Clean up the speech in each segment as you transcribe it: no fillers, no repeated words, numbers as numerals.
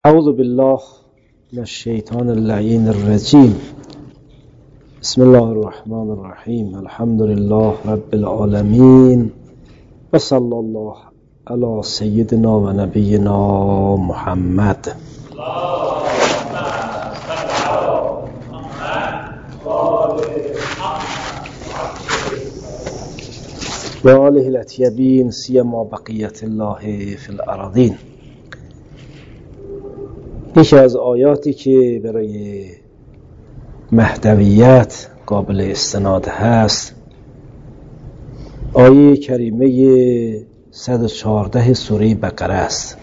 اعوذ بالله من الشیطان اللعین الرجیم. بسم الله الرحمن الرحیم. الحمد لله رب العالمین و صلی الله علی سیدنا و نبینا محمد. و آله الاطیبین سیما بقیت الله فی الارضین. یکی از آیاتی که برای مهدویت قابل استناد هست آیه کریمه 114 سوره بقره است.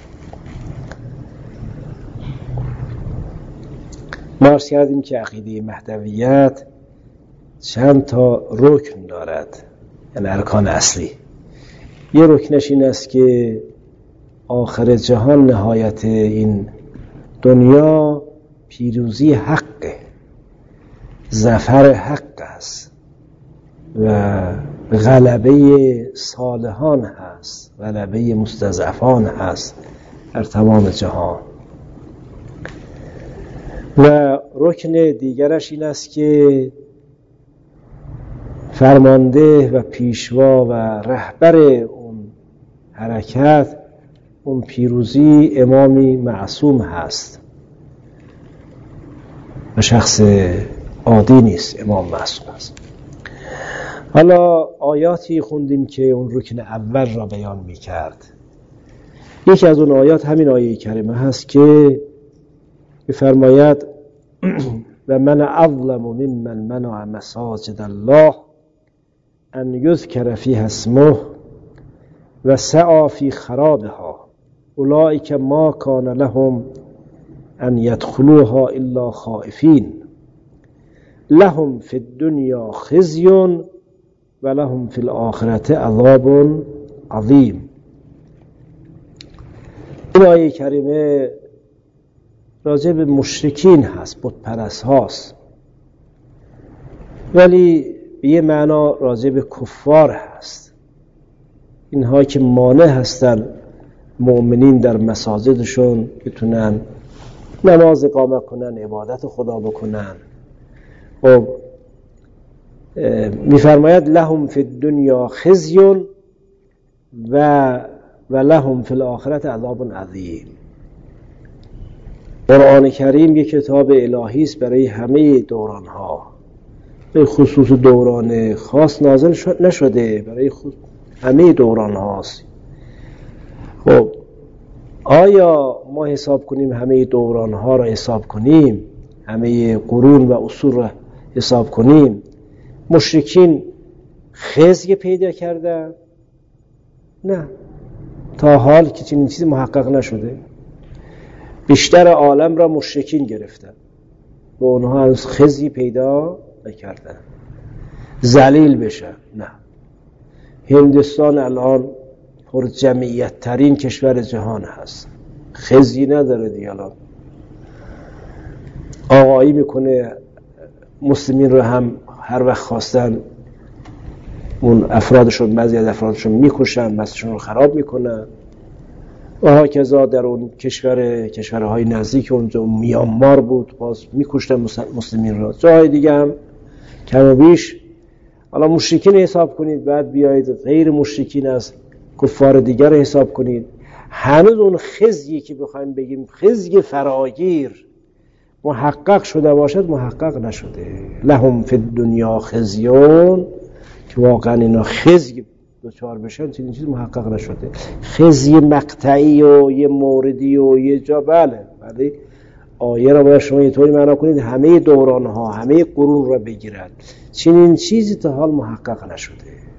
ما عرض کردیم که عقیده مهدویت چند تا رکن دارد، یعنی ارکان اصلی. یه رکنش این است که آخر جهان، نهایت این دنیا، پیروزی حقه، ظفر حق است و غلبه صالحان هست، غلبه مستضعفان هست در تمام جهان. و رکن دیگرش این است که فرمانده و پیشوا و رهبر اون حرکت، اون پیروزی، امامی معصوم هست و شخص عادی نیست، امام معصوم است. حالا آیاتی خوندیم که اون رکن اول را بیان می کرد. یکی از اون آیات همین آیه کریمه هست که بفرماید و من اظلم ممن منع مساجد الله ان یذکر فیها اسمه و سعی فی خرابها اولئک ما کان لهم ان یدخلوها الا خائفین لهم فی الدنیا خزی و لهم فی الآخرة عذاب عظیم. این آیه کریمه راجع به مشرکین هست، بت پرست هاست، ولی به یه معنا راجع به کفار هست. اینها که مانع هستن مؤمنین در مساجدشون بتونن نماز اقامت کنن، عبادت خدا بکنن. و میفرماید لهم فی الدنیا خزی و لهم فی الآخرة عذاب عظیم. قرآن کریم یک کتاب الهی است برای همه دوران ها، به خصوص دوران خاص نازل نشده، برای همه دوران هاست. خب آیا ما حساب کنیم همه دوران ها را حساب کنیم، همه قرون و اصول را حساب کنیم؟ مشرکین خزی پیدا کردن؟ نه، تا حال که چنین چیزی محقق نشده. بیشتر عالم را مشرکین گرفتن و اونها هنوز خزی پیدا نکردن ذلیل بشن. نه، هندوستان الان پر جمعیت ترین کشور جهان هست، خزی نداره دیگه. الان آقایی میکنه، مسلمین رو هم هر وقت خواستن اون افرادشون، بعضی از افرادشون میکشن، مسجدشون رو خراب میکنن و هاکذا در اون کشورهای نزدیک اونجا میانمار بود، باز میکشتن مسلمین رو. جاهای دیگه هم کم و بیش. حالا مشرکین حساب کنید، بعد بیایید غیر مشرکین از کفار دیگر حساب کنید. هنوز اون خزی که بخوایم بگیم خزی فراگیر محقق شده باشد، محقق نشده. لهم فی الدنیا خزیون، که واقعا اینا خزی دوچار بشن، چنین چیز محقق نشده. خزی مقطعی و یه موردی و یه جا، بله، ولی آیه را باید شما اینطوری معنا کنید همه دوران ها، همه قرون را بگیرد. چنین چیزی تا حال محقق نشده.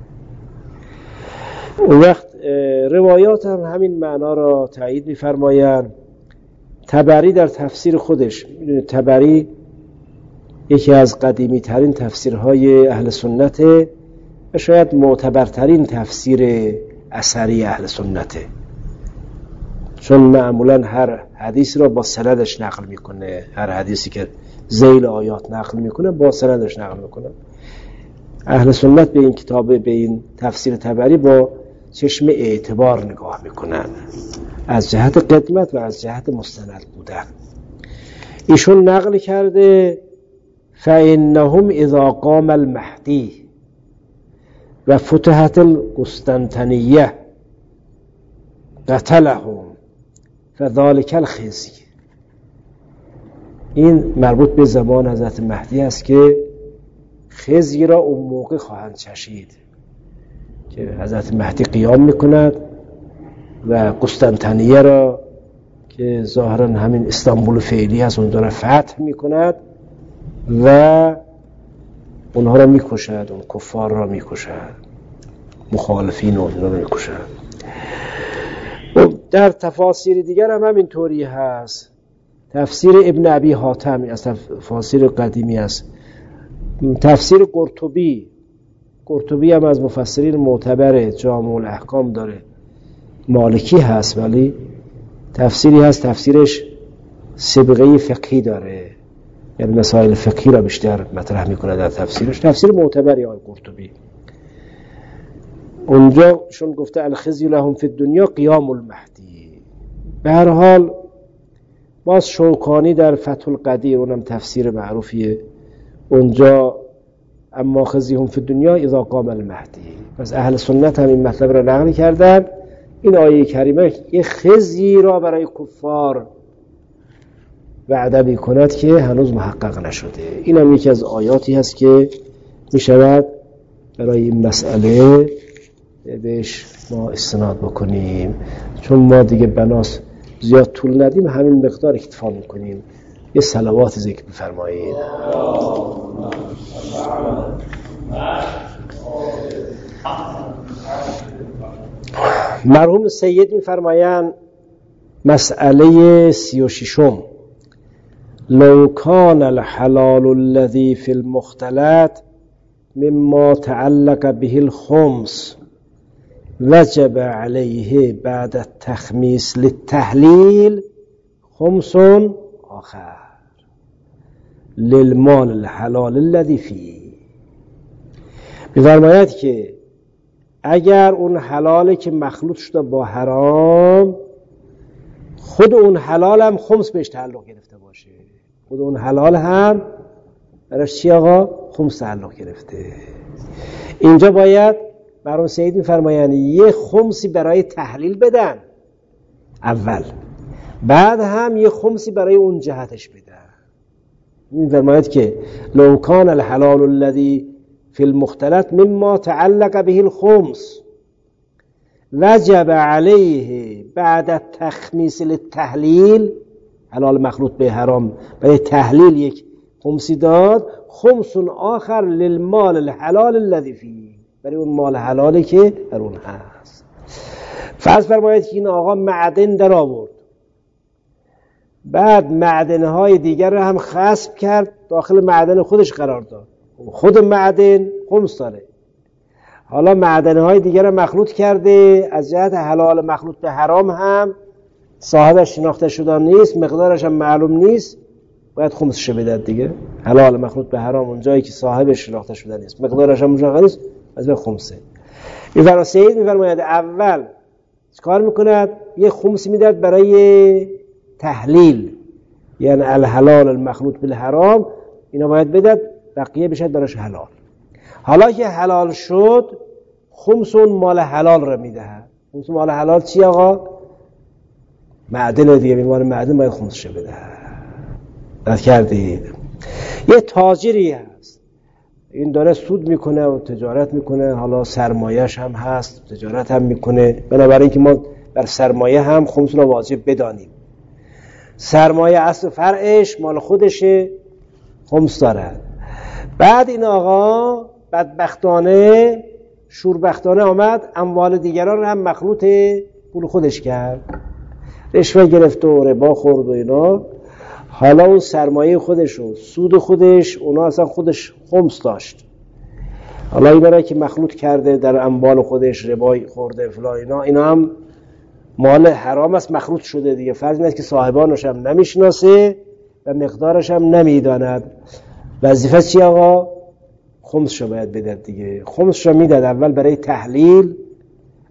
اون وقت روایات هم همین معنا را تایید می‌فرمایند. طبری در تفسیر خودش، میدونید طبری یکی از قدیمی ترین تفسیرهای اهل سنته و شاید معتبرترین تفسیر اثری اهل سنته، چون معمولا هر حدیثی را با سندش نقل میکنه. هر حدیثی که ذیل آیات نقل میکنه با سندش نقل میکنه. اهل سنت به این کتاب، به این تفسیر طبری با چشم اعتبار نگاه میکنن، از جهت قدمت و از جهت مستند بودن. ایشون نقل کرده فإنهم اذا قام المهدی و فتحت القسطنطنیه قتلهم فذلک الخزی. این مربوط به زمان حضرت مهدی است که خزی را اون موقع خواهند چشید که حضرت مهدی قیام میکند و قسطنطنیه را که ظاهرا همین استانبول فعلی هست اون را فتح میکند و اونها را میکشد، اون کفار را میکشد، مخالفین اون را میکشد. در تفاسیر دیگر هم همین طوری هست. تفسیر ابن ابی حاتم از تفاسیر قدیمی است. تفسیر قرطبی هم از مفسرین معتبر جامع الاحکام داره، مالکی هست ولی تفسیری هست تفسیرش سابقه فقهی داره، یعنی مسائل فقهی را بیشتر مطرح میکنه در تفسیرش. تفسیر معتبری آقای قرطبی. اونجا شون گفته الخزی لهم فی الدنیا قیام المهدی. به هر حال باز شوکانی در فتح القدیر، اونم تفسیر معروفیه، اونجا اما خزیهم فی الدنیا اذا قام المهدی. پس اهل سنت هم این مطلب را نقل کردن. این آیه کریمه یه خزی را برای کفار وعده می کند که هنوز محقق نشده. این هم یکی از آیاتی هست که می شود برای این مسئله بهش ما استناد بکنیم، چون ما دیگه بناس زیاد طول ندیم، همین مقدار اکتفا میکنیم. یه صلوات ذکر بفرمایید. مرحوم سید میفرمایند مسئله 36 لو کان الحلال الذي في المختلط مما تعلق به الخمس وجب عليه بعد التخمیس للتحلیل خمس آخر للمال الحلال الذي فيه. می‌فرماید که اگر اون حلاله که مخلوط شده با حرام، خود اون حلال هم خمس بهش تعلق گرفته باشه، خود اون حلال هم براش چی آقا؟ خمس تعلق گرفته. اینجا باید برای سید میفرمایند یه خمسی برای تحلیل بدن اول، بعد هم یه خمسی برای اون جهتش بدن. میفرماید که لو کان الحلال الذي في المختلط مما تعلق به الخمس وجب عليه بعد التخمیس للتحلیل، حلال مخلوط به حرام برای تحلیل یک خمسی داد، خمس آخر للمال الحلال الذي فيه، برای اون مال حلالی که در اون هست. فرض فرمایید که این آقا معدن در آورد، بعد معدنهای دیگر رو هم خصب کرد داخل معدن خودش قرار داد، خود معدن خمس داره، حالا معدنهای دیگر رو مخلوط کرده، از جهت حلال مخلوط به حرام هم صاحبش شناخته شده نیست، مقدارش هم معلوم نیست، باید خمسش بدهد دیگه. حلال مخلوط به حرام اون جایی که صاحبش شناخته شده نیست، مقدارش هم مشخص نیست، از به خمسه. این سید میفرماید اول کار میکند یه خمسی میداد برای تحلیل، یعنی الحلال المخلوط بالحرام، اینا باید بدهد، بقیه بشد براش حلال. حالا که حلال شد خمس اون مال حلال را میدهد. خمس مال حلال چی آقا؟ معدن دیگه، بیمار معدن باید خمسش بدهد. رد کردید؟ یه تاجری هست، این داره سود میکنه و تجارت میکنه، حالا سرمایه‌اش هم هست، تجارت هم میکنه، بنابراین که ما بر سرمایه هم خمس را واجب بدانیم. سرمایه اصل فرعش مال خودشه، خمس دارد. بعد این آقا بدبختانه شوربختانه آمد اموال دیگران هم مخلوط پول خودش کرد، رشوه گرفت و ربا خورد و اینا. حالا اون سرمایه خودش و سود خودش، اونا اصلا خودش خمس داشت، حالا این برای که مخلوط کرده در اموال خودش، ربای خورده فلا اینا هم مال حرام است، مخلوط شده دیگه. فرض این است که صاحبانش هم نمیشناسه و مقدارش هم نمیداند. وظیفه چی آقا؟ خمسشو باید بدهد دیگه. خمسشو میداد اول برای تحلیل،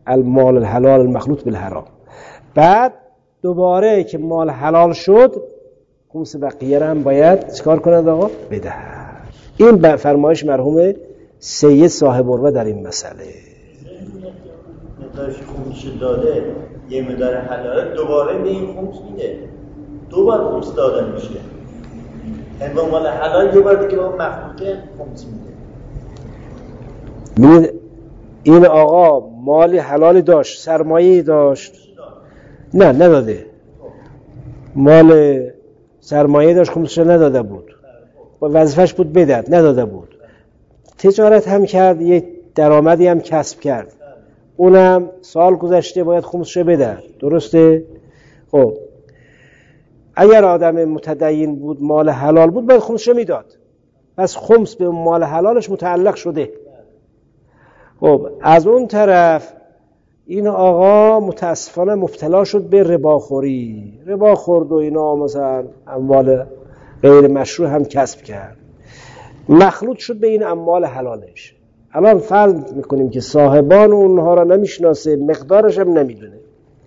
المال الحلال المخلوط بالحرام. بعد دوباره که مال حلال شد خمس بقیه هم باید چیکار کند آقا؟ بده. این فرمایش مرحوم سید صاحب اروه در این مسئله. مقدارش خمس داده یه مقدار حلاله دوباره به این خمس میده، دو بار خمس داده میشه. این با مال حلال یه بار دیگه با مخلوطه خمس میده. ببینید این آقا مالی حلالی داشت، سرمایه‌ای داشت، نه نداده، مال سرمایه داشت خمسش نداده بود، وظیفش بود بدهد، نداده بود. تجارت هم کرد، یک درآمدی هم کسب کرد، اونم سال گذشته باید خمسش بده، درسته؟ خب اگر آدم متدین بود مال حلال بود باید خمسش میداد، پس خمس به مال حلالش متعلق شده. خب از اون طرف این آقا متاسفانه مبتلا شد به رباخوری، ربا خورد و اینا، مثلا اموال غیر مشروع هم کسب کرد، مخلوط شد به این اموال حلالش. الان فرض میکنیم که صاحبان اونها را نمیشناسه، مقدارش هم نمیدونه.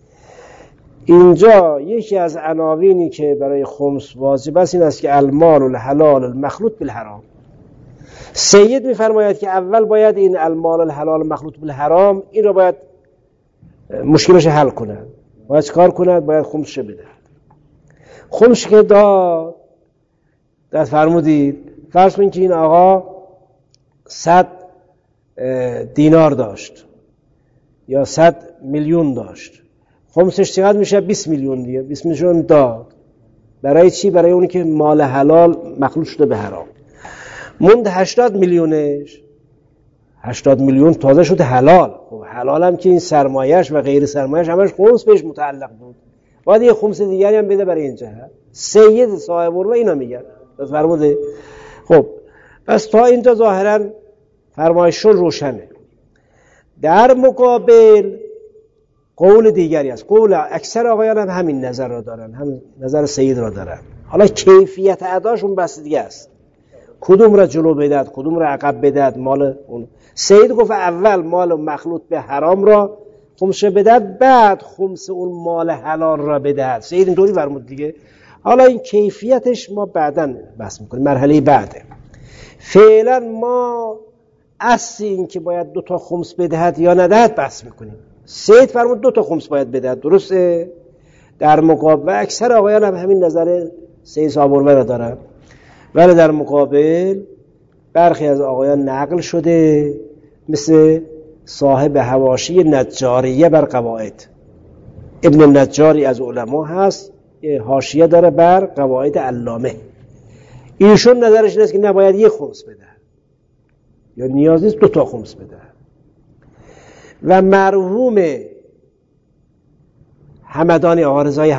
اینجا یکی از عناوینی که برای خمس واجب است این است که المال الحلال المخلوط بالحرام. سید میفرماید که اول باید این المال الحلال مخلوط بالحرام این را باید مشکلش حل کند. باید چکار کند؟ باید خمسش بده. خمسش که داد فرمودید فرض کنید که این آقا 100 دینار داشت یا 100 میلیون داشت، خمسش چقدر میشه؟ 20 میلیون دیگه. 20 میلیون داد. برای چی؟ برای اونی که مال حلال مخلوط شده به حرام. موند 80 میلیونش. 80 میلیون تازه شده حلال. خب حلال هم که این سرمایه‌اش و غیر سرمایه‌اش همش خمس بهش متعلق بود، باید یه خمس دیگری هم بده برای این جهت. سید صاحب اروه اینا میگن. پس فرموده. خب پس تا اینجا ظاهرا فرمایششون روشنه. در مقابل قول دیگری است. قول اکثر آقایان هم همین نظر را دارن، هم نظر سید را دارن. حالا کیفیت اداشون بس دیگه است، کدوم را جلو بدهد کدوم را عقب بدهد. مال اون سید گفت اول مال مخلوط به حرام را خمسش بدهد، بعد خمس اون مال حلال را بدهد. سید اینطوری فرمود دیگه. حالا این کیفیتش ما بعداً بحث میکنیم، مرحله بعده. فعلا ما اصل این که باید 2 تا خمس بدهد یا ندهد بحث میکنیم. سید فرمود 2 تا خمس باید بدهد، درسته؟ در مقابل و اکثر آقایان هم همین نظر سید صاحب اروه را دارن، ولی در مقابل برخی از آقایان نقل شده مثل صاحب حواشی نجاریه بر قواعد، ابن نجاری از علما هست، یه حاشیه داره بر قواعد علامه. ایشون نظرش اینه که نباید 1 خمس بده یا نیاز نیست 2 تا خمس بده. و مرحوم همدانی، آقا رضای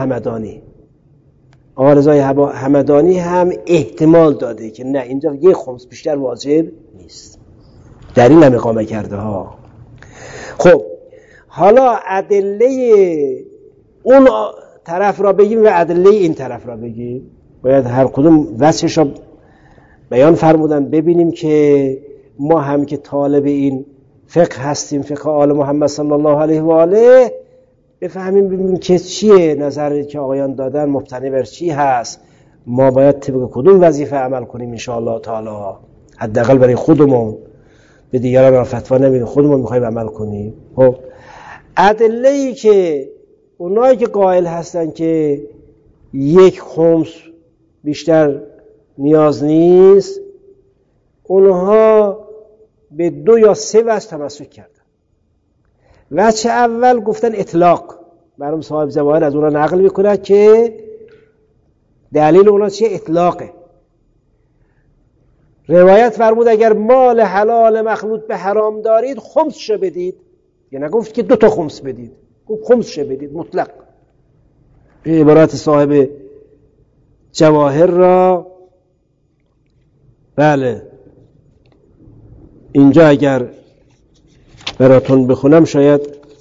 همدانی هم احتمال داده که نه اینجا 1 خمس بیشتر واجب نیست، در این هم اقامه کرده ها. خب حالا ادله اون طرف را بگیم و ادله این طرف را بگیم، باید هر کدوم وجهش را بیان فرمودن ببینیم که ما هم که طالب این فقه هستیم، فقه آل محمد صلی الله علیه و آله، بفهمیم ببینیم که چیه نظری که آقایان دادن، مبتنی بر چی هست، ما باید طبق کدوم وظیفه عمل کنیم ان شاء الله تعالی. حداقل برای خودمون، به دیگران را فتوا نمیدیم، خودمون میخوایم عمل کنیم. خب ادله‌ای که اونایی که قائل هستن که 1 خمس بیشتر نیاز نیست، اونها به 2 یا 3 وجه تمسک کردن. وجه اول گفتن اطلاق، مرحوم صاحب جواهر از اونها نقل میکنه که دلیل اونها چیه؟ اطلاقه. روایت فرمود اگر مال حلال مخلوط به حرام دارید خمسش بدید، یعنی نگفت که 2 تا خمس بدید، گفت خمسش بدید مطلق. به عبارت صاحب جواهر را بله اینجا اگر براتون بخونم شاید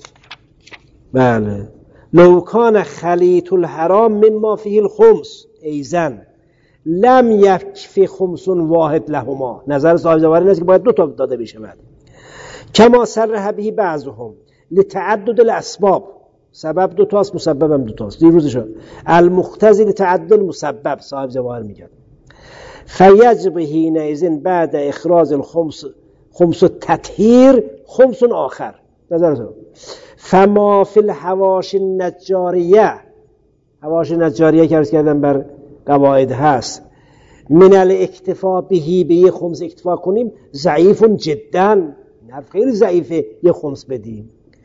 بله لو کان خلیط الحرام مما فیه الخمس ایزن لم یکفی خمس واحد لهما. نظر صاحب جواهر این است که باید 2 تا داده بشه. بعد کما صرح به بعضهم لتعدد الاسباب، سبب دو تاست مسبب هم دو تاست، دیروزشون المقتضی لتعدد المسبب صاحب جواهر میگن فیجب حینئذ بعد اخراج الخمس خمس التطهیر خمس آخر. نظرتون فما فی الحواشی النجاریه، حواشی نجاریه که عرض کردم بر قواعد هست، من الاکتفا بهی به یه خمس اکتفا کنیم ضعیف جدا، خیلی ضعیفه یه خمس بدیم.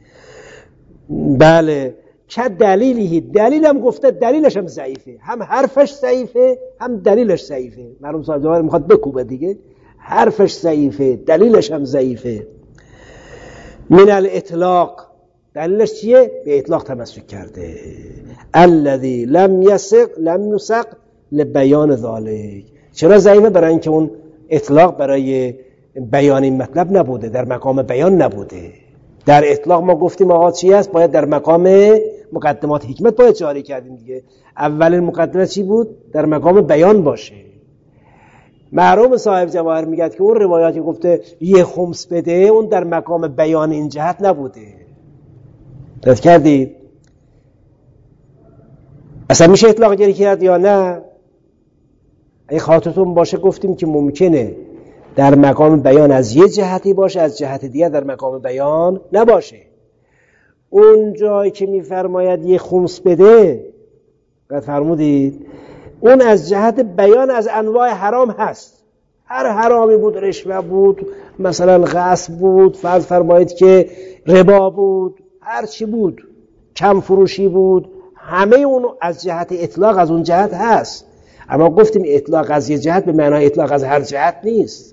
بله چه دلیلی؟ دلیل هم گفته دلیلش هم ضعیفه، هم حرفش ضعیفه هم دلیلش ضعیفه. مرحوم صاحب جواهر میخواد بکوبه دیگه، حرفش ضعیفه دلیلش هم ضعیفه. من الاطلاق، دلیلش چیه؟ به اطلاق تمسک کرده. الذی لم یسق لبیان ذالک. چرا ضعیفه؟ برای اینکه اون اطلاق برای بیان این مطلب نبوده، در مقام بیان نبوده. در اطلاق ما گفتیم آقا چی است؟ باید در مقام مقدمات حکمت باید جاری کردیم دیگه. اولین مقدمه چی بود؟ در مقام بیان باشه. مرحوم صاحب جواهر میگه که اون روایاتی گفته یه خمس بده، اون در مقام بیان این جهت نبوده. دقت کردید؟ اصلا میشه اطلاق جاری کرد یا نه؟ اگه خاطرتون باشه گفتیم که ممکنه در مقام بیان از یه جهتی باشه، از جهت دیگر در مقام بیان نباشه. اون جایی که میفرماید یه خمس بده، قد فرمودید اون از جهت بیان از انواع حرام هست. هر حرامی بود، رشوه بود، مثلا غصب بود، فرض فرمایید که ربا بود، هر چی بود، کم فروشی بود، همه اون از جهت اطلاق از اون جهت هست. اما گفتیم اطلاق از یه جهت به معنای اطلاق از هر جهت نیست.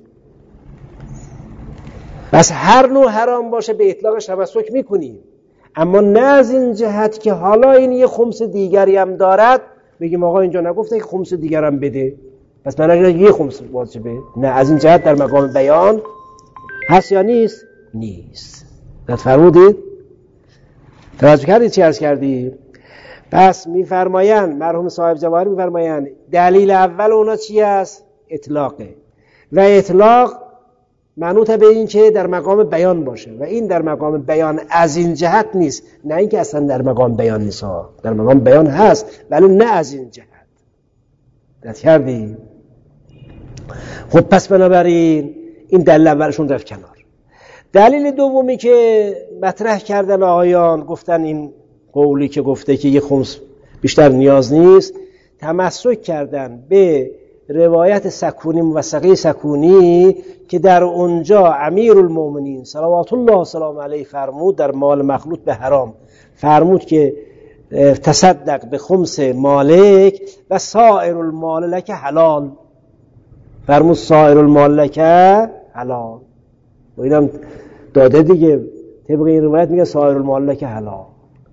بس هر نوع حرام باشه به اطلاقش تمسک میکنیم، اما نه از این جهت که حالا این یه خمس دیگری هم دارد بگیم آقا اینجا نگفته که خمس دیگر هم بده پس معنی یه خمس واجبه. نه، از این جهت در مقام بیان هست یا نیست؟ نیست. فرمودید؟ توجه کردید چی عرض کردید؟ پس میفرمایند مرحوم صاحب جواهر میفرمایند دلیل اول اونا چی است؟ اطلاقه، و اطلاق منوط به این که در مقام بیان باشه و این در مقام بیان از این جهت نیست. نه اینکه اصلا در مقام بیان نیست، در مقام بیان هست ولی نه از این جهت. دقت کردی؟ خب پس بنابراین این دلیل اولشون رفت کنار. دلیل دومی که مطرح کردن آقایان، گفتن این قولی که گفته که یه خمس بیشتر نیاز نیست، تمسک کردن به روایت سکونی، موثقه سکونی، که در اونجا امیرالمومنین صلوات الله سلام علیه فرمود در مال مخلوط به حرام، فرمود که تصدق به خمس مالک و سائر المال لک حلال. فرمود سائر المال لک حلال، و اینم داده دیگه. طبق این روایت میگه سائر المال لک حلال.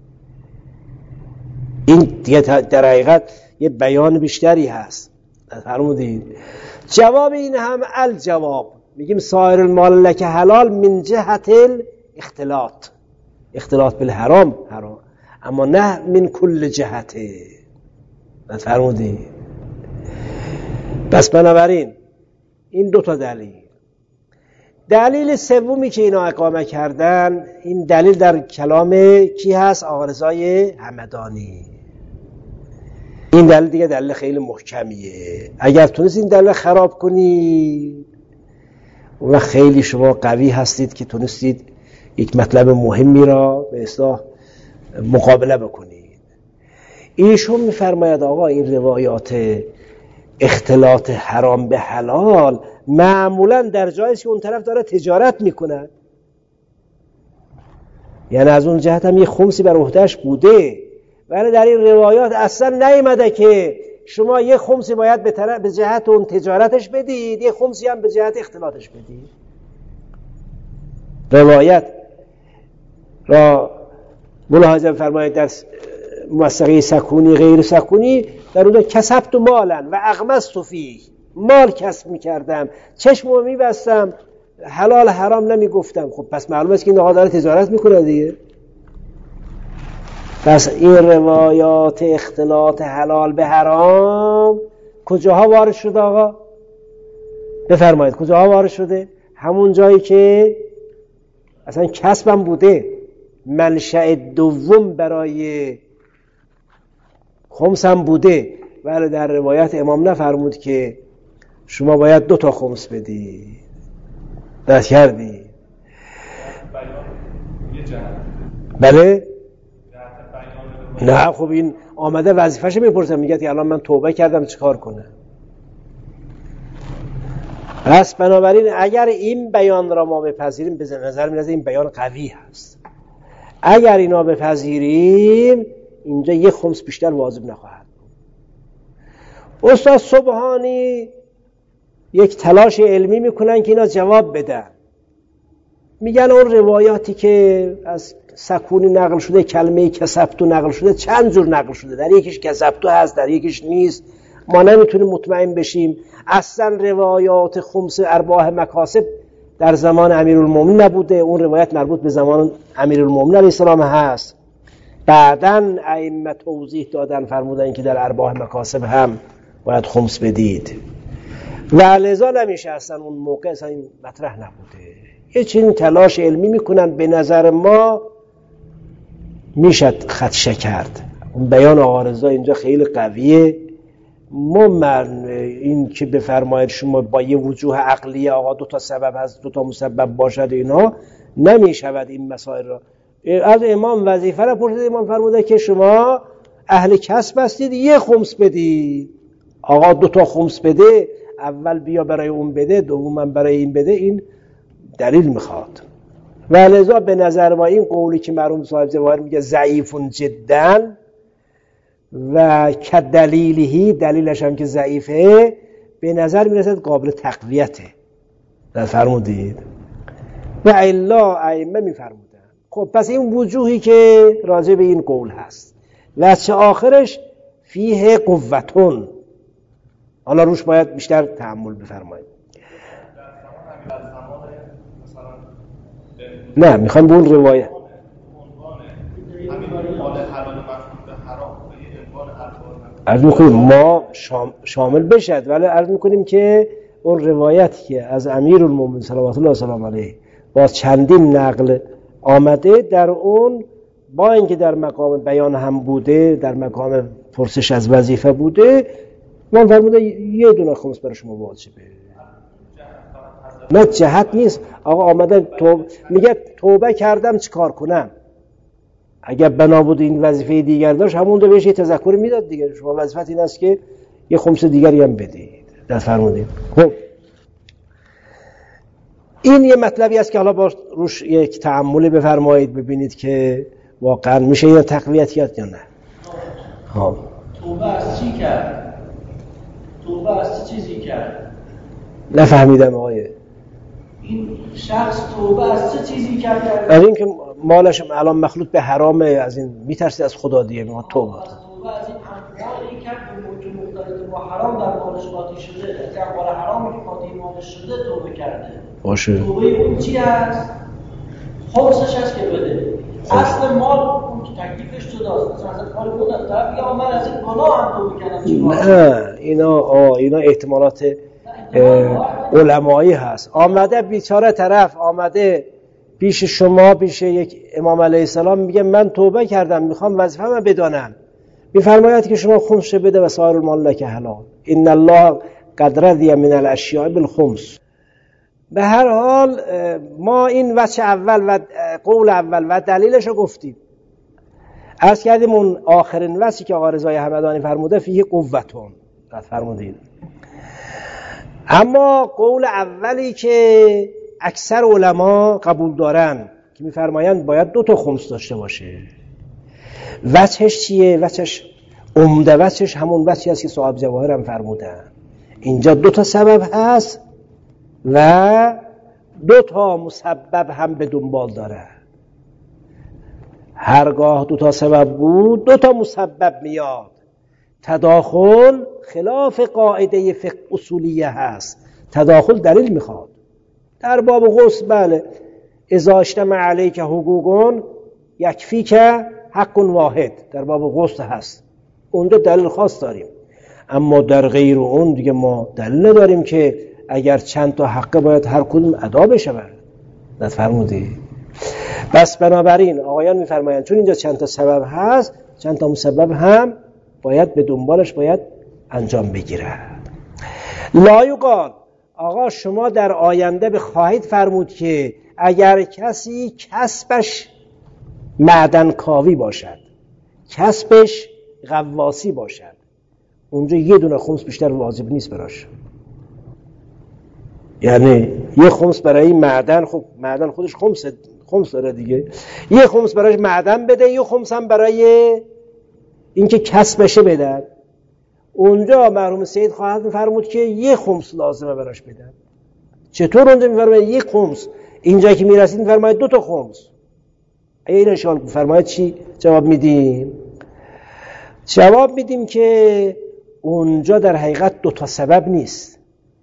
این دیگه در حقیقت یه بیان بیشتری هست. فرمودید جواب این هم الجواب، میگیم سایر المال لک حلال من جهت اختلاط بالحرام حرام، اما نه من کل جهته. فرمودید؟ پس بنابراین این دو تا دلیل سومی که اینا اقامه کردن، این دلیل در کلام کی هست؟ آقا رضای همدانی. این دلیل دیگه دلیل خیلی محکمیه. اگر تونست این دلیل خراب کنید و خیلی شما قوی هستید که تونستید یک مطلب مهمی را به اصطلاح مقابله بکنید. ایشون میفرماید آقا این روایات اختلاط حرام به حلال معمولا در جایی که اون طرف داره تجارت میکنه، یعنی از اون جهت هم یه خمسی بر عهده‌اش بوده، ولی در این روایات اصلا نیامده که شما یه خمسی باید به جهت اون تجارتش بدید، یه خمسی هم به جهت اختلاطش بدید. روایت را ملاحظه فرمایید در موثقه سکونی غیر سکونی، در اون کسبت مالا و اغمضت فیه، مال کسب میکردم، چشمو میبستم، حلال حرام نمیگفتم. خب پس معلومه است که این آقا داره تجارت میکنه دیگه. پس این روایات اختلاط حلال به حرام کجاها وارد شده آقا؟ بفرمایید کجاها وارد شده؟ همون جایی که اصلا کسبم بوده، منشأ دوم برای خمس هم بوده، ولی در روایت امام نفرمود که شما باید 2 تا خمس بدی. دست کردی؟ بله؟ نه خب این آمده وظیفه‌شو میپرسه، میگه که الان من توبه کردم چیکار کنم؟ پس بنابراین اگر این بیان را ما بپذیریم، به نظر میرسه این بیان قوی هست. اگر اینا بپذیریم اینجا 1 خمس بیشتر واجب نخواهد. استاد سبحانی یک تلاش علمی میکنن که اینا جواب بدن. میگن اون روایاتی که از سکونی نقل شده، کلمه کسبتو نقل شده، چند جور نقل شده، در یکیش کسبتو هست، در یکیش نیست. ما نمیتونیم مطمئن بشیم. اصلا روایات خمس ارباح مکاسب در زمان امیرالمومنین نبوده، اون روایت مربوط به زمان امیرالمومنین علیه السلام هست. بعدن ائمه توضیح دادن، فرمودن که در ارباح مکاسب هم باید خمس بدید و لذا نمیشه، اصلا اون موقع اصلا این مطرح نبوده. یه چنین تلاش علمی میکنن، به نظر ما میشد خدشه کرد. اون بیان آقا رضا اینجا خیلی قویه. من این که بفرمایید شما با یه وجوه عقلیه آقا 2 تا سبب هست 2 تا مسبب باشد، اینا نمیشود این مسائل را. از امام وظیفه را پرسید، امام فرموده که شما اهل کسب هستید 1 خمس بدید. آقا 2 تا خمس بده، اول بیا برای اون بده، دوما برای این بده، این دلیل میخواد. و لذا به نظر ما این قولی که مرحوم صاحب جواهر میگه ضعیفون جدا و کدلیلهی، دلیلش هم که ضعیفه، به نظر میرسد قابل تقویته. در فرمودید و الا ائمه میفرمودن. خب پس این وجوهی که راجع به این قول هست، وجه آخرش فیه قوتون، حالا روش باید بیشتر تأمل بفرمایید. نه میخوایم به اون روایت عرض میکنیم ما شامل بشد، ولی عرض میکنیم که اون روایتی که از امیرالمومنین صلوات الله وسلامه علیه با چندین نقل آمده، در اون با اینکه در مقام بیان هم بوده، در مقام پرسش از وظیفه بوده، من فرموده 1 دونه خمس برای شما واجبه. نه جهت نیست. آقا آمده میگه توبه کردم چیکار کنم؟ اگر بنا بود این وظیفه دیگر داشت، همون دو بهش یه تذکر میداد دیگه. شما وظیفت این است که 1 خمس دیگری هم بدید. در فرمودید. خب این یه مطلبی است که حالا با روش یک تأمل بفرمایید، ببینید که واقعا میشه یا تقویت کرد یا نه. خب توبه از چی کرد؟ توبه از چه چیزی کرد؟ نفهمیدم آقای. این شخص توبه از چه چیزی کرد؟ از این که مالش الان مخلوط به حرامه، از این میترسید از خدا دیگه، میگه توبه. از توبه از این اموالی کرد که مختلط با حرام در مالش قاطی شده، از اموال حرامی که قاطی مالش شده توبه کرده. باشه. توبه اون چی هست؟ خمسش هست که بده. اصل مال اون که تکلیفش جداست. مثلا از مال بودن طرف میگه من از این گناه هم توبه کردم. نه اینا احتمالات علمایی هست. آمده بیچاره طرف آمده پیش شما، پیش یک امام علیه السلام، میگه من توبه کردم، میخوام وظیفه‌مو بدانم. میفرماید که شما خمس بده و سایر المال لک حلال. ان الله قد رضی من الاشیاء بالخمس. به هر حال ما این وجه اول و قول اول و دلیلش رو گفتیم. عرض کردیم اون آخرین وجهی که آقا رضای همدانی فرموده فیه قوتون فرمودید. اما قول اولی که اکثر علما قبول دارن که میفرمایند باید 2 تا خمس داشته باشه، وجهش چیه؟ وجهش عمده وجهش همون وجهی است که صاحب جواهر هم فرمودن. اینجا 2 تا سبب هست و 2 تا مسبب هم به دنبال داره. هرگاه 2 تا سبب بود 2 تا مسبب میاد. تداخل خلاف قاعده فقه اصولیه هست. تداخل دلیل میخواد. در باب غسل بله اذا اجتمع علیک حقوق یکفیک حق واحد، در باب غسل هست، اونجا دلیل خاص داریم. اما در غیر اون دیگه ما دلیل نداریم که اگر چند تا حق باید هر کدوم ادا بشه. فرمودی بس بنابراین آقایان میفرمایند چون اینجا چند تا سبب هست، چند تا مسبب هم باید به دنبالش باید انجام بگیرد. لا یقال، آقا شما در آینده بخواهید فرمود که اگر کسی کسبش معدن کاوی باشد، کسبش غواصی باشد، اونجا یه دونه خمس بیشتر واجب نیست براش. یعنی یه خمس برای معدن، خب معدن خودش خمس داره دیگه، یه خمس برایش معدن بده، یه خمس هم برای اینکه کسبشه بدن. اونجا مرحوم سید خواهد فرمود که یه خمس لازمه براش بدن. چطور اونجا میفرماید یک خمس، اینجا که میرسید میفرماید 2 تا خمس؟ این اشکال میفرماید چی جواب میدیم؟ جواب میدیم که اونجا در حقیقت 2 تا سبب نیست،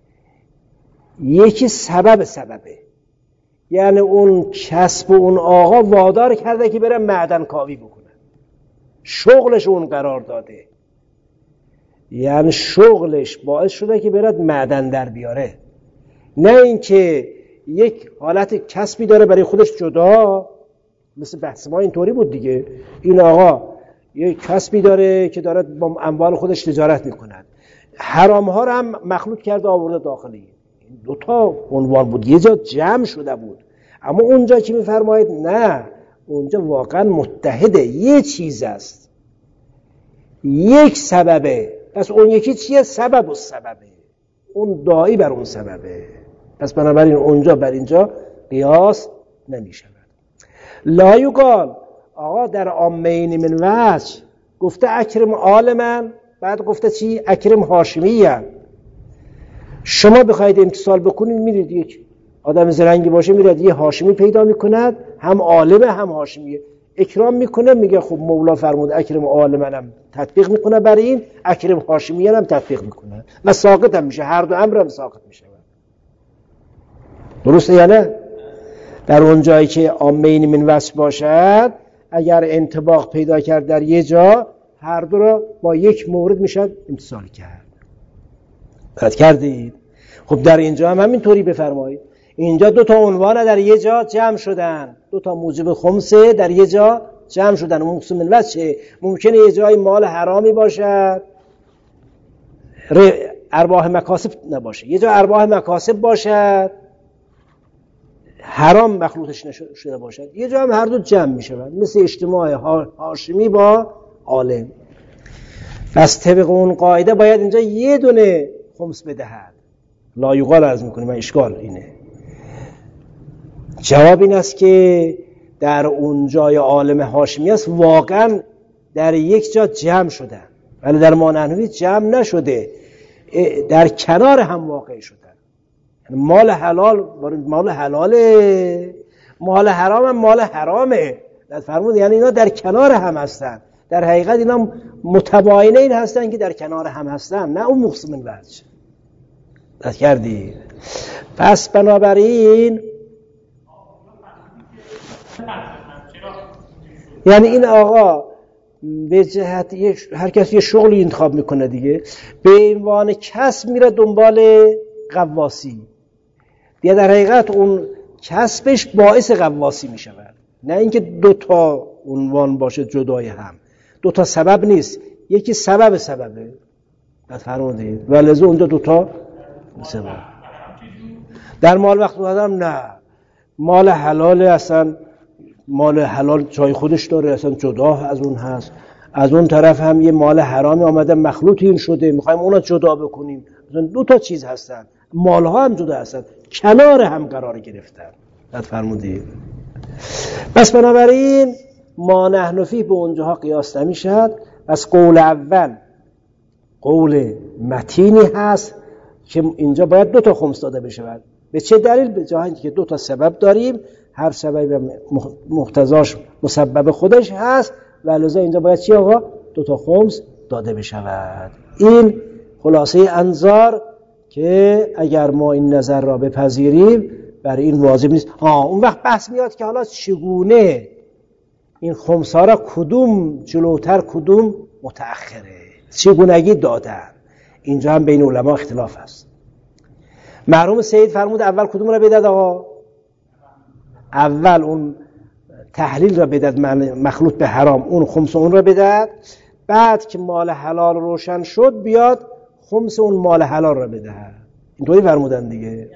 یکی سببه. یعنی اون کسب اون آقا وادار کرده که بره معدن کاوی بکنه، شغلش اون قرار داده، یعنی شغلش باعث شده که برد معدن در بیاره، نه اینکه یک حالت کسبی داره برای خودش جدا. مثل بحث ما اینطوری بود دیگه، این آقا یک کسبی داره که داره با اموال خودش تجارت میکند، حرام ها رو هم مخلوط کرده آورده داخلی. این 2 تا عنوان بود، یه جا جمع شده بود. اما اونجا که میفرمایید نه، اونجا واقعا متحده، یه چیز است، یک سببه. پس اون یکی چیه؟ سبب و سببه، اون داعی بر اون سببه. پس بنابراین اونجا بر اینجا قیاس نمی شود. لا یقال، آقا در عامین من وجه گفته اکرم عالمن، بعد گفته چی؟ اکرم هاشمیه. شما بخواید امتصال بکنید، میرید یک آدم زرنگی باشه میرد یه هاشمی پیدا میکند، هم عالمه هم هاشمیه، اکرام میکنه، میگه خب مولا فرمود اکرم عالمنم تطبیق میکنه برای این، اکرم هاشمیه هم تطبیق میکنه و ساقط هم میشه، هر دو امر هم ساقط میشه. درسته یا نه؟ در اون جایی که عامین من وصف باشد، اگر انطباق پیدا کرد در یه جا، هر دو را با یک مورد میشد امتصال کرد. دقت کردید؟ خب در اینجا هم همینطوری بفرمایید. اینجا 2 تا عنوان در یه جا جمع شدن، 2 تا موجب خمسه در یه جا جمع شدن. مقسم من وجه ممکنه یه جای مال حرامی باشد، ارباح مکاسب نباشه، یه جا ارباح مکاسب باشد، حرام مخلوطش نشده باشد، یه جا هم هر دو جمع می شود، مثل اجتماع هاشمی با عالم. پس طبق اون قاعده باید اینجا یه دونه خمس بدهد. لا یقال عرض میکنیم، من اشکال اینه. جواب این است که در اون جای عالم هاشمی است واقعا در یک جا جمع شدن، ولی در ما نحنوی جمع نشده، در کنار هم واقع شدن. مال حلال مال حلاله، مال حرام هم مال حرامه. فرمود یعنی اینا در کنار هم هستن، در حقیقت اینا متباینه این هستن که در کنار هم هستن، نه اون مقسم من وجه. دست کردی؟ پس بنابراین یعنی این آقا به جهت هر کسی یه شغلی انتخاب میکنه دیگه، به عنوان کسب میره دنبال غواصی دیگه، در حقیقت اون کسبش باعث غواصی میشود، نه اینکه 2 تا عنوان باشه جدای هم. 2 تا سبب نیست، یکی سببه فرمودید، ولذا اونجا 2 تا سبب. در مال وقت آدم نه، مال حلال اصلا، مال حلال جای خودش داره، اصلا جدا از اون هست. از اون طرف هم یه مال حرامی آمده مخلوط این شده، میخوایم اونا جدا بکنیم. مثلا 2 تا چیز هستن، مالها هم جدا هستن، کنار هم قرار گرفتن. فرمودید؟ پس بنابراین ما نحن فیه به اونجاها قیاس نمیشد. پس قول اول قول متینی هست که اینجا باید 2 تا خمس داده بشود. به چه دلیل؟ به جای اینکه 2 تا سبب داریم، هر سبب مقتضاش مسبب خودش هست، ولذا اینجا باید چی آقا؟ 2 تا خمس داده بشود. این خلاصه انظار که اگر ما این نظر را بپذیریم برای این واجب نیست. اون وقت بحث میاد که حالا چگونه این خمس ها را کدوم جلوتر کدوم متأخره، چگونگی دادن. اینجا هم بین علما اختلاف است. مرحوم سید فرمود اول کدوم را بدهد آقا؟ اول اون تحلیل را بدهد مخلوط به حرام، اون خمس اون را بدهد. بعد که مال حلال روشن شد بیاد خمس اون مال حلال را بدهد. اینطوری فرمودن دیگه.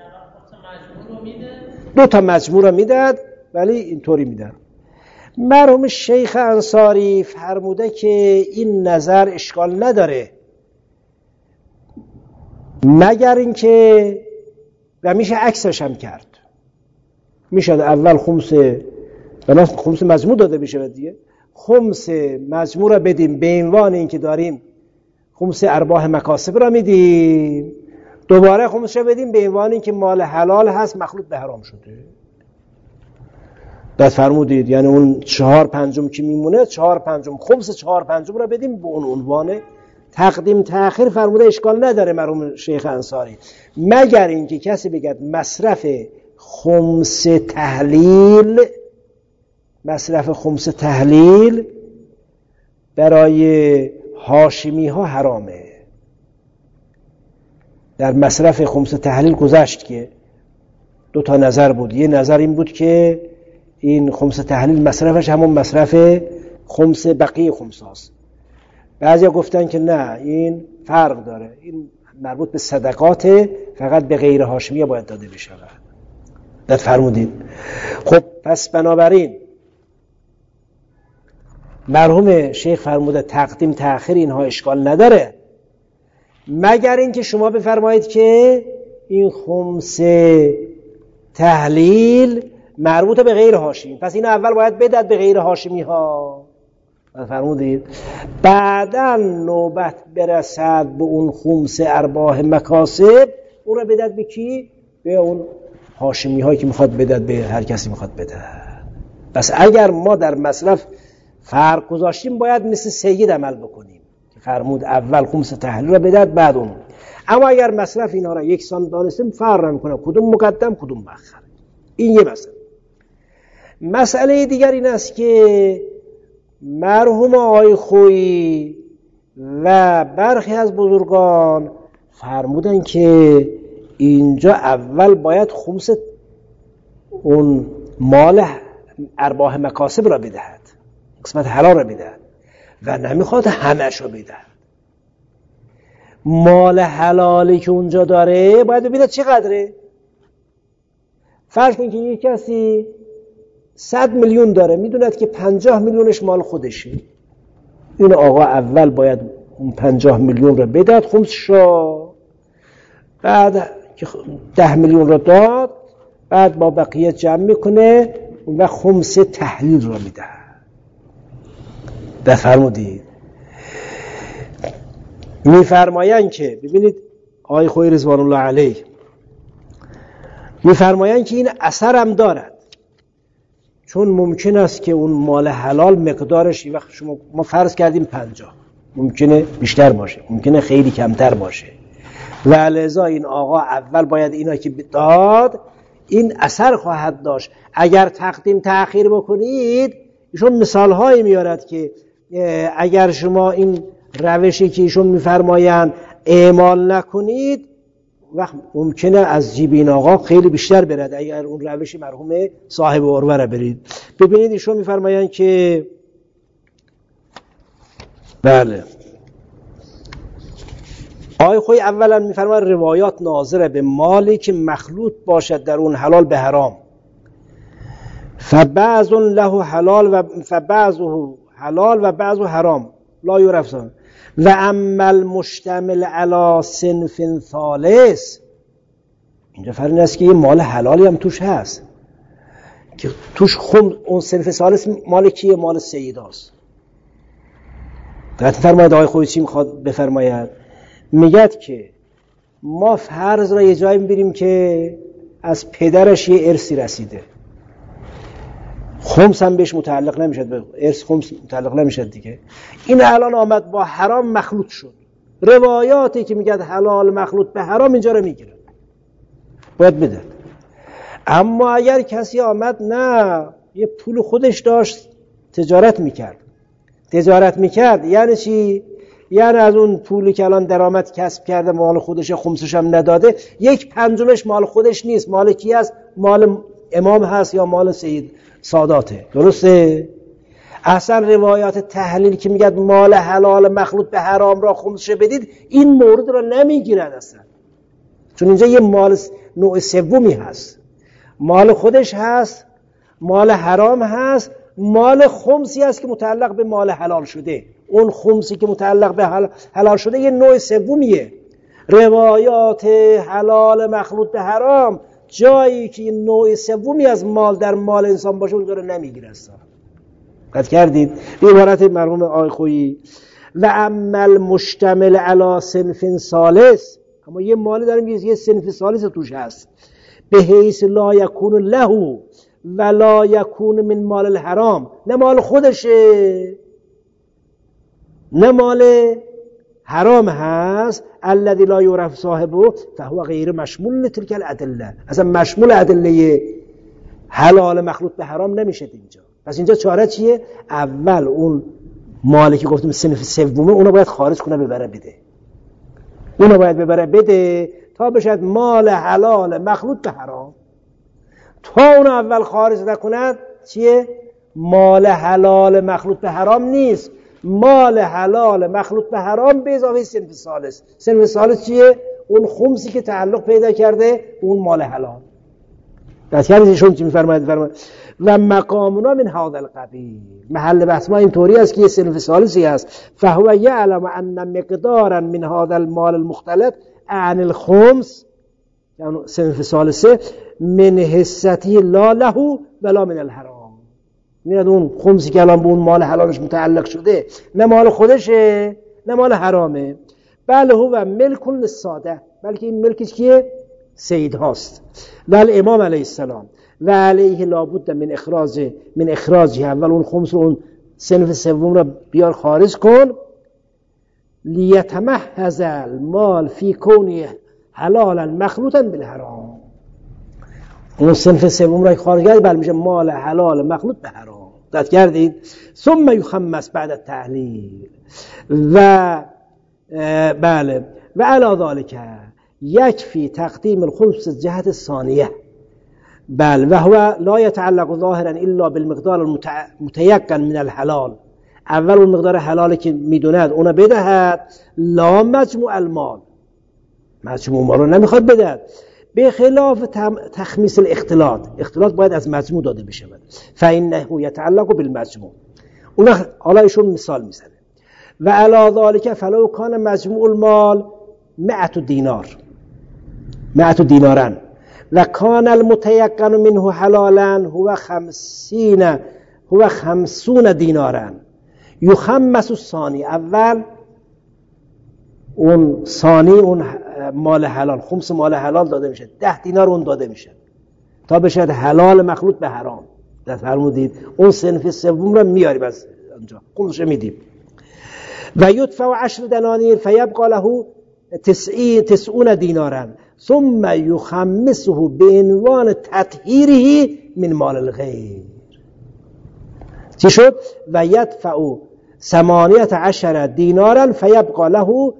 2 تا مجموع را میدهد، ولی اینطوری میدهد. مرحوم شیخ انصاری فرموده که این نظر اشکال نداره، مگر اینکه و میشه عکسش هم کرد. میشه اول خمس مجموع داده بشه، دیگه خمس مجموع را بدیم به عنوان اینکه داریم خمس ارباح مکاسب را میدیم، دوباره خمس را بدیم به عنوان اینکه مال حلال هست مخلوط به حرام شده. داد فرمودید، یعنی اون 4/5 که میمونه 4/5 خمس 4/5 را بدیم به اون عنوان تقدیم تأخیر. فرموده اشکال نداره مرحوم شیخ انصاری، مگر اینکه کسی بگد مصرف خمس تحلیل برای هاشمی ها حرامه. در مصرف خمس تحلیل گذشت که 2 تا نظر بود. یه نظر این بود که این خمس تحلیل مصرفش همون مصرف خمس بقیه خمس هاست. بعضیا گفتن که نه، این فرق داره، این مربوط به صدقات، فقط به غیر هاشمیه باید داده بشه. داد فرمودید. خب پس بنابراین مرحوم شیخ فرموده تقدیم تأخیر اینها اشکال نداره، مگر اینکه شما بفرمایید که این خمس تحلیل مربوط به غیر هاشمی، پس این اول باید بدد به غیر هاشمی ها. فرمودید بعدا نوبت برسد به اون خمس ارباح مکاسب، اون را بدد به کی؟ به اون هاشمی هایی که میخواد بدد، به هر کسی میخواد بدد. پس اگر ما در مصرف فرق گذاشتیم باید مثل سید عمل بکنیم که فرمود اول خمس تحلیل را بدد بعد اون. اما اگر مصرف اینها را یکسان دانستیم فرق نمیکنه کدوم مقدم کدوم مؤخر. این یه مسئله دیگر این است که مرحوم آقای خویی و برخی از بزرگان فرمودن که اینجا اول باید خمس اون مال ارباح مکاسب را بدهد، قسمت حلال را بدهد و نمیخواد همش را بدهد. مال حلالی که اونجا داره باید ببیند چقدره. فرض کنید که یک کسی 100 میلیون داره، میدوند که 50 میلیونش مال خودشه. این آقا اول باید اون 50 میلیون را بدهد خمسشو، بعد که 10 میلیون را داد، بعد با بقیه جمع میکنه و خمس تحلیل را میده. فرمودید میفرمایند که ببینید آقای خویی رضوان الله علیه میفرمایند که این اثر هم دارد، چون ممکن است که اون مال حلال مقدارش وقت ما فرض کردیم 50، ممکنه بیشتر باشه، ممکنه خیلی کمتر باشه، و لذا این آقا اول باید اینا که داد این اثر خواهد داشت. اگر تقدیم تأخیر بکنید، ایشون مثال هایی میارد که اگر شما این روشی که ایشون میفرمایند اعمال نکنید، وقت ممکنه از جیب این آقا خیلی بیشتر برد اگر اون روش مرحوم صاحب عروه را برید. ببینید ایشون میفرمایند که بله آقای خویی اولا میفرماید روایات ناظره به مالی که مخلوط باشد در اون حلال به حرام، فبعض له حلال و فبعضه حلال و بعض حرام لا یعرفان و اما المشتمل علی صنف ثالث. اینجا فرق است که یه مال حلالی هم توش هست که توش اون صنف ثالث مال کیه؟ مال سیداست. دقت فرمایید آقای خویی چی میخواد بفرماید؟ میگد که ما فرض را یه جایی میبریم که از پدرش یه ارثی رسیده، خمس هم بهش متعلق نمیشد، به ارث خمس متعلق نمیشد دیگه. این الان آمد با حرام مخلوط شد، روایاتی که میگد حلال مخلوط به حرام اینجا رو میگیره، باید بده. اما اگر کسی آمد نه یه پول خودش داشت تجارت میکرد یعنی چی؟ یعنی از اون پولی که الان درآمد کسب کرده مال خودش، خمسش هم نداده، 1/5 مال خودش نیست، مال کی است؟ مال امام هست یا مال سید ساداته. درسته؟ اصلا روایات تحلیل که میگه مال حلال مخلوط به حرام را خمسش بدید، این مورد را نمیگیرد اصلا، چون اینجا یه مال نوع سومی هست، مال خودش هست، مال حرام هست، مال خمسی هست که متعلق به مال حلال شده. اون خمسی که متعلق به حلال شده یه نوع سومیه. روایات حلال مخلوط به حرام جایی که یه نوع سومی از مال در مال انسان باشه اونجا رو نمیگیره اصلا. قد کردید به عبارت مرحوم آقای خویی و عمل مشتمل علی صنف ثالث، اما یه مالی داریم یه صنف ثالث توش هست، به حیث لا یکون له ولا یکون من مال الحرام، نه مال خودشه نه مال حرام هست، الذی لا یعرف صاحبه فهو غیر مشمول تلک الادله، اصلا مشمول ادله حلال مخلوط به حرام نمیشه اینجا. پس اینجا چاره چیه؟ اول اون مالی که گفتیم صنف سومه اونو باید خارج کنه ببره بده، اونو باید ببره بده تا بشد مال حلال مخلوط به حرام. تا اونو اول خارج نکند چیه؟ مال حلال مخلوط به حرام نیست، مال حلال مخلوط به حرام به اضافه صنف ثالث. صنف ثالث چیه؟ اون خمسی که تعلق پیدا کرده اون مال حلال. پس ایشون چی میفرماید؟ و مقامنا من هذا القبیل، محل بحث ما اینطوری است که یه صنف ثالثی است، فهو یعلم ان مقدارا من هذا المال المختلط عن الخمس، یعنی صنف ثالثه، من حصتی لا له ولا من الحرام، میاد اون خمسی که الان به اون مال حلالش متعلق شده نه مال خودشه نه مال حرامه، بل هو ملک للساده، بلکه این ملکش کیه؟ سید هاست. و الامام علیه السلام و علیه لابد من اخراجه، اول اون خمس رو اون صنف سوم رو بیار خارج کن، لیتمحض المال فی کونه حلالا مخلوطا بالحرام، اون صنف سوم رو خارج کرد بل میشه مال حلال مخلوط به حرام. دقت کردید؟ ثم یخمس بعد التحلیل و بله و علی ذلك یکفی تقدیم الخمس جهت الثانیه، بل و هو لا يتعلق ظاهرا الا بالمقدار المتيقن من الحلال، اول اون مقدار حلالی که میدوند اونو بدهد، لا مجموع المال، مجموع مال رو نمیخواد بدهد، به خلاف تخمیس الاختلاط، اختلاط باید از مجموع داده بشه، فانه يتعلق بالمجموع. اون وقت حالا ایشون مثال میزنه و علی ذلك فلو کان مجموع المال 100 دینارا و کان المتيقن منه حلالا هو 50 دینارا، یخمس الثانی، اول اون ثانی اون مال حلال، خمس مال حلال داده میشه، 10 دینار اون داده میشه تا بشه حلال مخلوط به حرام. در فرمودید اون صنف سوم رو میاریم از اونجا خمسش میدیم. و یدفع 10 دنانیر فیبقى له 90 دینارا ثم یخمسه بعنوان تطهیره من مال الغیر. چی شد؟ و یدفع 18 دینارا فیبقى له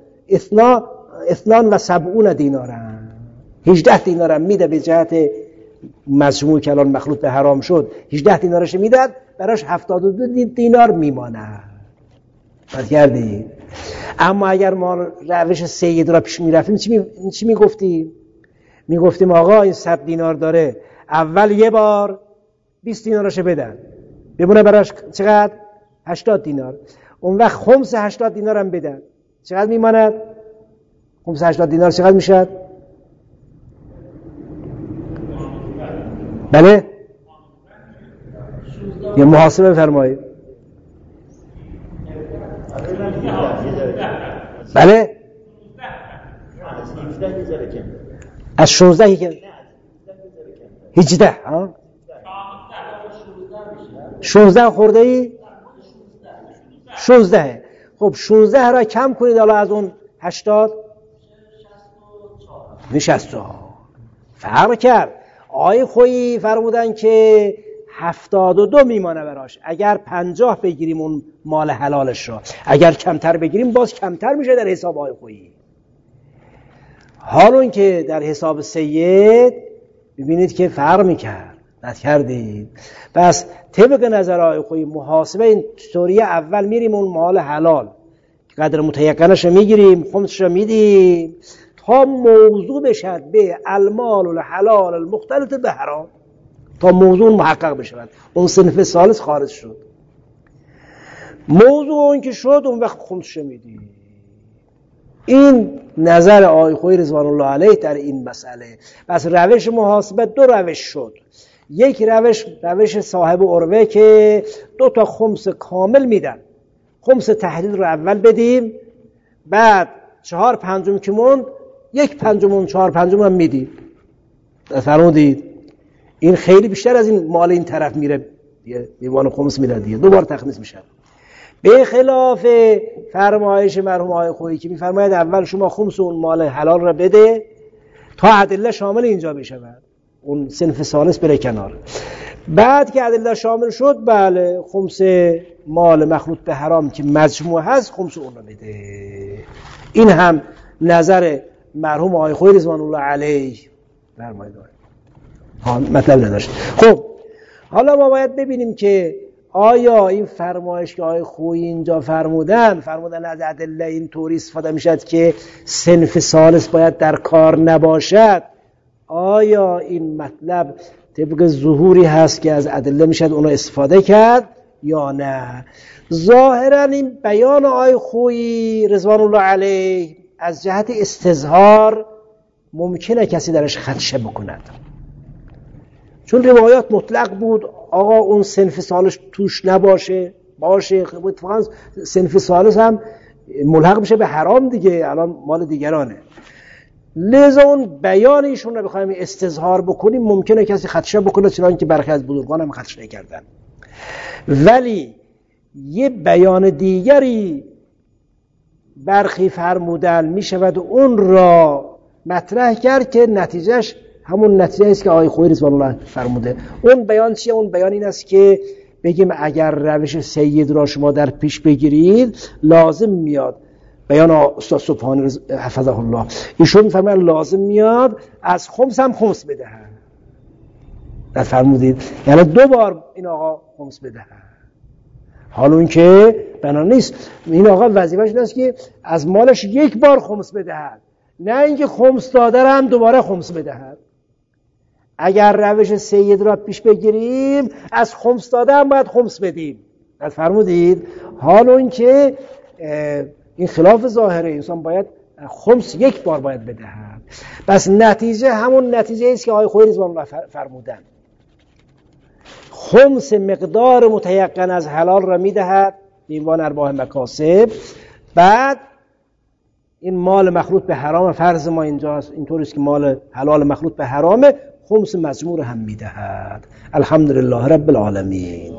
72 دینارا، 18 دینارا میده به جهت مجموع که الان مخلوط به حرام شد، 18 دینارش میداد، براش 72 دینار میمانه. فرض کردی؟ اما اگر ما روش سید را پیش میرفتیم چی میگفتیم؟ میگفتیم آقا این 100 دینار داره، اول یه بار 20 دینارش بدن، بمونه براش چقدر؟ 80 دینار. اون وقت خمس 80 دینار هم بدن، چقدر میماند؟ خمس 80 دینار چقدر میشد؟ بله؟ یه محاسبه فرمایید. بله؟ از 16 که 18 ها؟ 16 خورده ای؟ 16. خب 16 را کم کنید حالا از اون 80 64. فرق کرد. آقای خویی فرمودن که 72 میمانه براش اگر 50 بگیریم اون مال حلالش را، اگر کمتر بگیریم باز کمتر میشه در حساب آقای خویی. حال اون که در حساب سید ببینید که فرق میکرد. کردید. پس طبق نظر آقای خویی محاسبه این طوری اول میریم اون مال حلال قدر متیقنش رو میگیریم، خمسش رو میدیم تا موضوع بشد به المال الحلال المختلط به حرام، تا موضوع محقق بشود. اون صنف ثالث خارج شد. موضوع اون که شد اون وقت خمسش رو میدیم. این نظر آقای خویی رضوان الله علیه در این مسئله. پس روش محاسبه دو روش شد. یک روش صاحب عروه که 2 تا خمس کامل میدن، خمس تحلیل رو اول بدیم، بعد 4/5 که موند 1/5 4/5 هم میدیم. فرمودید این خیلی بیشتر از این مال این طرف میره دیگه، دیوان خمس میره دیگه، 2 بار تخمیس میشه. به خلاف فرمایش مرحوم آقای خویی که میفرماید اول شما خمس اون مال حلال را بده تا ادله شامل اینجا بشود، اون صنف ثالث بره کنار. بعد که ادله شامل شد بله خمس مال مخلوط به حرام که مجموع هست خمس اون را بده. این هم نظر مرحوم آقای خویی رضوان الله علیه فرمایید. مطلب نداشت. خب حالا ما باید ببینیم که آیا این فرمایش که آقای خویی اینجا فرمودن از ادله این طوری استفاده میشد که صنف ثالث باید در کار نباشد، آیا این مطلب طبق ظهوری هست که از ادله میشد اونو استفاده کرد یا نه؟ ظاهرا این بیان آقای خویی رضوان الله علیه از جهت استظهار ممکنه کسی درش خدشه بکند، چون روایات مطلق بود آقا اون صنف ثالث توش نباشه، باشه اتفاقا صنف ثالث هم ملحق بشه به حرام دیگه، الان مال دیگرانه. لذا اون بیان ایشون رو بخوایم استظهار بکنیم ممکنه کسی خدشه بکنه، چرا که برخی از بزرگان هم خدشه کردن. ولی یه بیان دیگری برخی فرمودن میشود اون را مطرح کرد که نتیجهش همون نتیجه است که آقای خویی رضوان الله فرموده. اون بیان چیه؟ اون بیان این است که بگیم اگر روش سید را شما در پیش بگیرید لازم میاد، بیان استاد سبحانی حفظه الله ایشون میفرماید لازم میاد از خمس هم خمس بدهن. در فرمودید یعنی 2 بار این آقا خمس بدهن. حالا اون که بنا نیست، این آقا وظیفه‌اش این است که از مالش 1 بار خمس بدهن، نه اینکه خمس داده هم دوباره خمس بدهن. اگر روش سید را پیش بگیریم از خمس داده هم باید خمس بدیم. فرمودید حالا این که این خلاف ظاهره، انسان باید خمس 1 بار باید بدهد. پس نتیجه همون نتیجه است که آقای خویی رضوان الله فرمودن، خمس مقدار متیقن از حلال را میدهد دیوان ارباح مکاسب، بعد این مال مخلوط به حرام فرض ما اینجاست اینطوری است که مال حلال مخلوط به حرامه، خمس مجموع هم میدهد. الحمدلله رب العالمین.